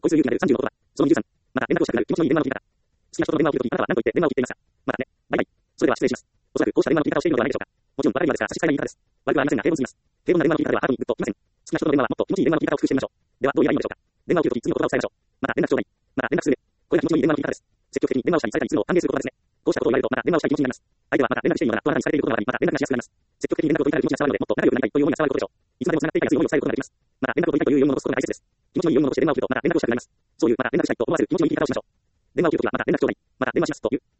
恋する勇気なる35言葉。その23。また、連絡をしたくなる気持ちのいい電話の切り方。好きな人と電話を切るとき、あなたは何と言って電話を切っていますか？またね。バイバイ。それでは失礼します。おそらくこうした電話の切り方をしているのではないでしょうか。もちろん、バカにはですが、差し支えない言い方です。悪くはありませんが、平凡すぎます。平凡な電話の切り方ではあなたにグッときません。好きな人との電話はもっと気持ちいい電話の切り方を工夫してみましょう。では、どういう意味でしょうか。電話を切るとき、次の言葉を伝えましょう。また、連絡ちょうだい。また、連絡する。これが気持ちのいい電話の切り方です。積極的に電話をしたりされたりするのを歓迎する言葉ですね。こうしたことを言われると、また電話をしたい気持ちになります。相手はまた連絡していいのだとあなたにされていることがあり、また連絡がしやすくなります。積極的に連絡を取りたい気持ちが伝わるので、もっと仲良くなりたいという思いが伝わることでしょう。いつまでも繋がっていたい強い思いを伝えることができます。また、連絡を取りたいという余裕を残すことが大切です。気持ちのいい余裕を残して電話を切ると、また連絡をしたくなります。そういう、また連絡したいと思わせる気持ちのいい切り方をしましょう。電話を切るときは、また連絡ちょうだい。また電話しますという